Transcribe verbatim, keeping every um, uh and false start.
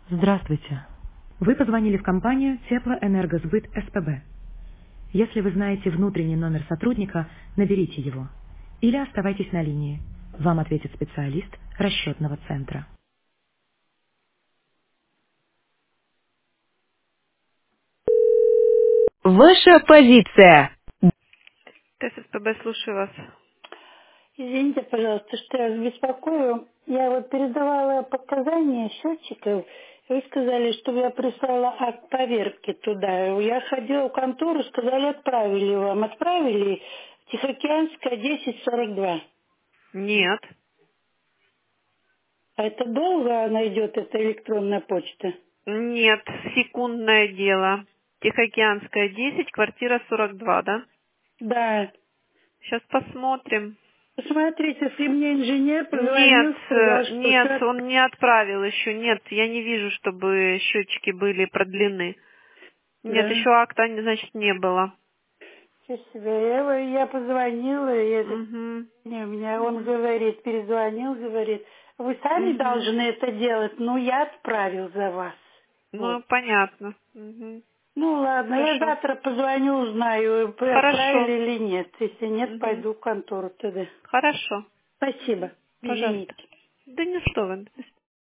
Здравствуйте. Вы позвонили в компанию Теплоэнергосбыт СПБ. Если вы знаете внутренний номер сотрудника, наберите его. Или оставайтесь на линии. Вам ответит специалист расчетного центра. Ваша позиция. ТССПБ, слушаю вас. Извините, пожалуйста, что я вас беспокою. Я вот передавала показания счетчиков. Вы сказали, чтобы я прислала акт поверки туда. Я ходила в контору, сказали, отправили вам. Отправили Тихоокеанская десять сорок два. Нет. А это долго она идет, эта электронная почта? Нет, секундное дело. Тихоокеанская десять, квартира сорок два, да? Да. Сейчас посмотрим. Посмотрите, если мне инженер Нет, позвонил, сказал, э, что нет, все... он не отправил еще. Нет, я не вижу, чтобы счетчики были продлены. Нет, Да. еще акта, значит, не было. Чё себе, Я, я позвонила, и это Угу. не, у меня он говорит, перезвонил, говорит, вы сами Угу. должны это делать, ну я отправил за вас. Вот. Ну, понятно. Угу. Ну ладно, я Хорошо. завтра позвоню, узнаю, вы Хорошо. отправили или нет. Если нет, Угу. пойду в контору тогда. Хорошо. Спасибо. Пожалуйста. Извините. Да не что вы.